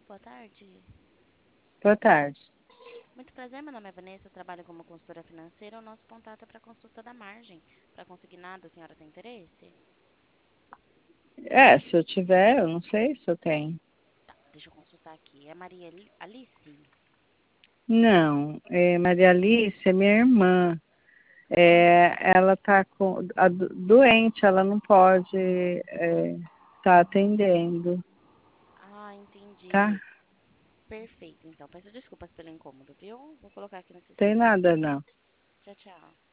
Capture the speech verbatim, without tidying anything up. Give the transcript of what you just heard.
boa tarde. Boa tarde. Muito prazer, meu nome é Vanessa, eu trabalho como consultora financeira. O nosso contato é para consulta da margem. Para consignado, a senhora tem interesse? É, se eu tiver, eu não sei se eu tenho. Tá, deixa eu consultar aqui. É Maria Ali- Alice? Não, é, Maria Alice é minha irmã. É, ela está com, a do- doente, ela não pode estar atendendo, Ah, tá? entendi. Perfeito, então. Peço desculpas pelo incômodo, viu? Vou colocar aqui no Tem sistema. nada não. Tchau, tchau.